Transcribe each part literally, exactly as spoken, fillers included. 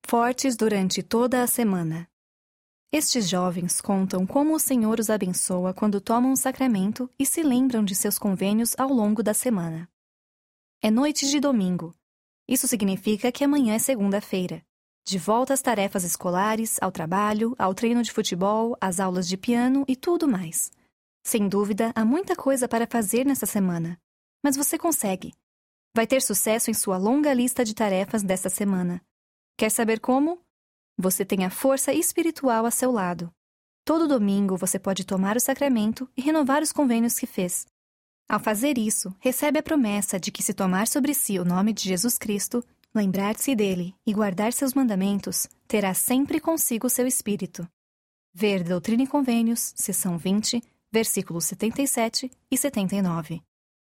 Fortes durante toda a semana. Estes jovens contam como o Senhor os abençoa quando tomam o sacramento e se lembram de seus convênios ao longo da semana. É noite de domingo. Isso significa que amanhã é segunda-feira. De volta às tarefas escolares, ao trabalho, ao treino de futebol, às aulas de piano e tudo mais. Sem dúvida, há muita coisa para fazer nessa semana. Mas você consegue. Vai ter sucesso em sua longa lista de tarefas desta semana. Quer saber como? Você tem a força espiritual a seu lado. Todo domingo você pode tomar o sacramento e renovar os convênios que fez. Ao fazer isso, recebe a promessa de que se tomar sobre si o nome de Jesus Cristo, lembrar-se dele e guardar seus mandamentos, terá sempre consigo seu espírito. Ver Doutrina e Convênios, seção vinte, versículos setenta e sete e setenta e nove.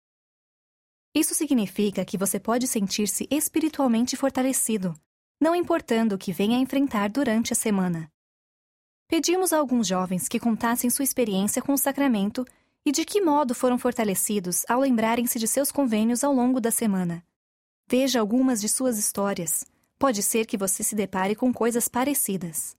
Isso significa que você pode sentir-se espiritualmente fortalecido, não importando o que venha a enfrentar durante a semana. Pedimos a alguns jovens que contassem sua experiência com o sacramento e de que modo foram fortalecidos ao lembrarem-se de seus convênios ao longo da semana. Veja algumas de suas histórias. Pode ser que você se depare com coisas parecidas.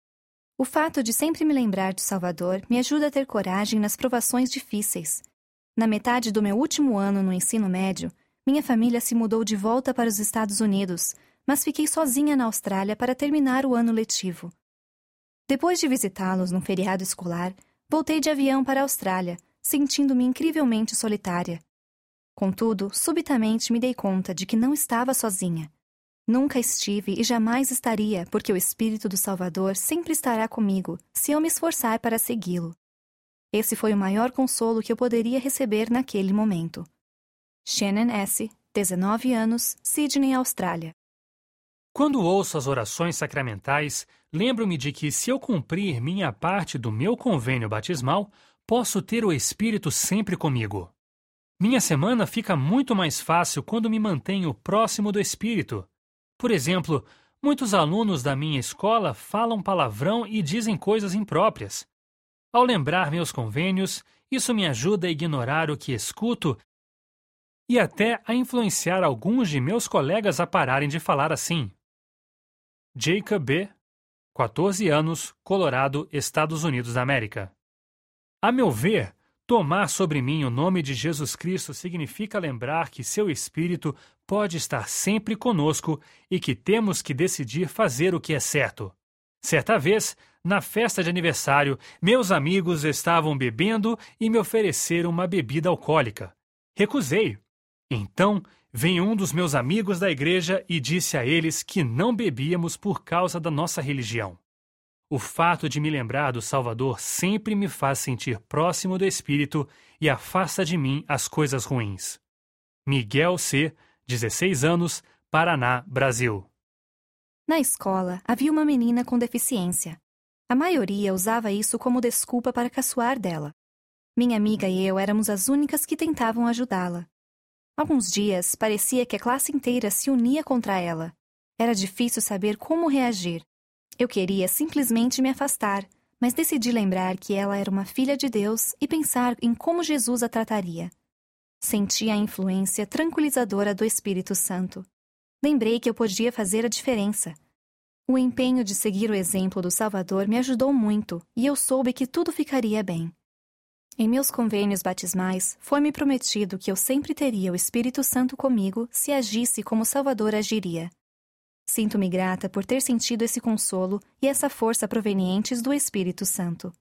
O fato de sempre me lembrar do Salvador me ajuda a ter coragem nas provações difíceis. Na metade do meu último ano no ensino médio, minha família se mudou de volta para os Estados Unidos, mas fiquei sozinha na Austrália para terminar o ano letivo. Depois de visitá-los num feriado escolar, voltei de avião para a Austrália, sentindo-me incrivelmente solitária. Contudo, subitamente me dei conta de que não estava sozinha. Nunca estive e jamais estaria, porque o Espírito do Salvador sempre estará comigo, se eu me esforçar para segui-lo. Esse foi o maior consolo que eu poderia receber naquele momento. Shannon S., dezenove anos, Sydney, Austrália. Quando ouço as orações sacramentais, lembro-me de que, se eu cumprir minha parte do meu convênio batismal, posso ter o Espírito sempre comigo. Minha semana fica muito mais fácil quando me mantenho próximo do Espírito. Por exemplo, muitos alunos da minha escola falam palavrão e dizem coisas impróprias. Ao lembrar meus convênios, isso me ajuda a ignorar o que escuto e até a influenciar alguns de meus colegas a pararem de falar assim. Jacob B., quatorze anos, Colorado, Estados Unidos da América. A meu ver, tomar sobre mim o nome de Jesus Cristo significa lembrar que seu Espírito pode estar sempre conosco e que temos que decidir fazer o que é certo. Certa vez, na festa de aniversário, meus amigos estavam bebendo e me ofereceram uma bebida alcoólica. Recusei. Então, veio um dos meus amigos da igreja e disse a eles que não bebíamos por causa da nossa religião. O fato de me lembrar do Salvador sempre me faz sentir próximo do Espírito e afasta de mim as coisas ruins. Miguel C., dezesseis anos, Paraná, Brasil. Na escola, havia uma menina com deficiência. A maioria usava isso como desculpa para caçoar dela. Minha amiga e eu éramos as únicas que tentavam ajudá-la. Alguns dias, parecia que a classe inteira se unia contra ela. Era difícil saber como reagir. Eu queria simplesmente me afastar, mas decidi lembrar que ela era uma filha de Deus e pensar em como Jesus a trataria. Senti a influência tranquilizadora do Espírito Santo. Lembrei que eu podia fazer a diferença. O empenho de seguir o exemplo do Salvador me ajudou muito e eu soube que tudo ficaria bem. Em meus convênios batismais, foi-me prometido que eu sempre teria o Espírito Santo comigo se agisse como o Salvador agiria. Sinto-me grata por ter sentido esse consolo e essa força provenientes do Espírito Santo.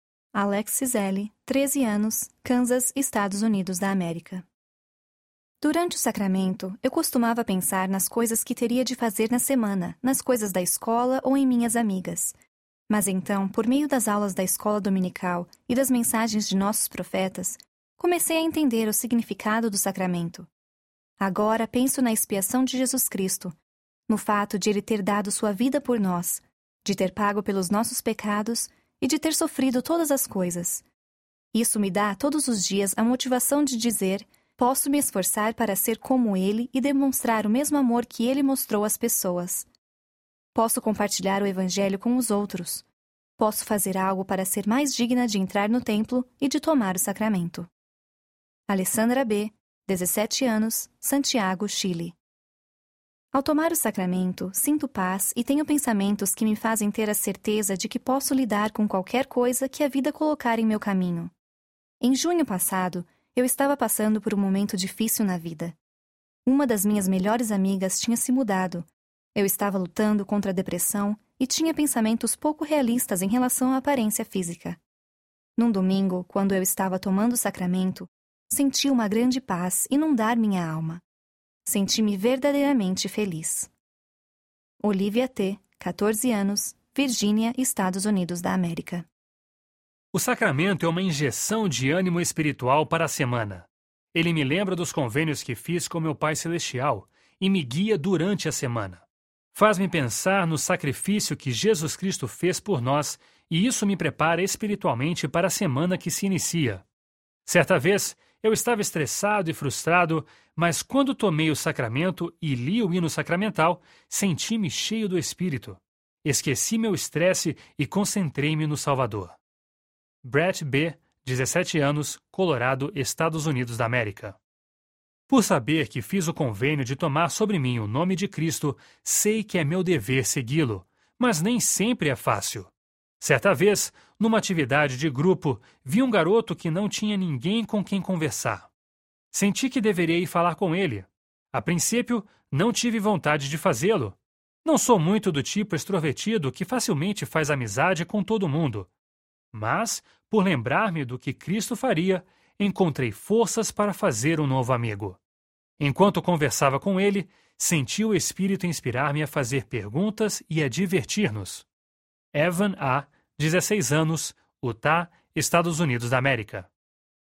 Alex Cizelli, treze anos, Kansas, Estados Unidos da América. Durante o sacramento, eu costumava pensar nas coisas que teria de fazer na semana, nas coisas da escola ou em minhas amigas. Mas então, por meio das aulas da escola dominical e das mensagens de nossos profetas, comecei a entender o significado do sacramento. Agora penso na expiação de Jesus Cristo, no fato de Ele ter dado sua vida por nós, de ter pago pelos nossos pecados e de ter sofrido todas as coisas. Isso me dá todos os dias a motivação de dizer: posso me esforçar para ser como Ele e demonstrar o mesmo amor que Ele mostrou às pessoas. Posso compartilhar o Evangelho com os outros. Posso fazer algo para ser mais digna de entrar no templo e de tomar o sacramento. Alessandra B., dezessete anos, Santiago, Chile. Ao tomar o sacramento, sinto paz e tenho pensamentos que me fazem ter a certeza de que posso lidar com qualquer coisa que a vida colocar em meu caminho. Em junho passado, eu estava passando por um momento difícil na vida. Uma das minhas melhores amigas tinha se mudado. Eu estava lutando contra a depressão e tinha pensamentos pouco realistas em relação à aparência física. Num domingo, quando eu estava tomando o sacramento, senti uma grande paz inundar minha alma. Senti-me verdadeiramente feliz. Olivia T., quatorze anos, Virgínia, Estados Unidos da América. O sacramento é uma injeção de ânimo espiritual para a semana. Ele me lembra dos convênios que fiz com meu Pai Celestial e me guia durante a semana. Faz-me pensar no sacrifício que Jesus Cristo fez por nós e isso me prepara espiritualmente para a semana que se inicia. Certa vez, eu estava estressado e frustrado, mas quando tomei o sacramento e li o hino sacramental, senti-me cheio do Espírito. Esqueci meu estresse e concentrei-me no Salvador. Brett B., dezessete anos, Colorado, Estados Unidos da América. Por saber que fiz o convênio de tomar sobre mim o nome de Cristo, sei que é meu dever segui-lo, mas nem sempre é fácil. Certa vez, numa atividade de grupo, vi um garoto que não tinha ninguém com quem conversar. Senti que deveria ir falar com ele. A princípio, não tive vontade de fazê-lo. Não sou muito do tipo extrovertido que facilmente faz amizade com todo mundo. Mas, por lembrar-me do que Cristo faria, encontrei forças para fazer um novo amigo. Enquanto conversava com ele, senti o Espírito inspirar-me a fazer perguntas e a divertir-nos. Evan A., dezesseis anos, Utah, Estados Unidos da América.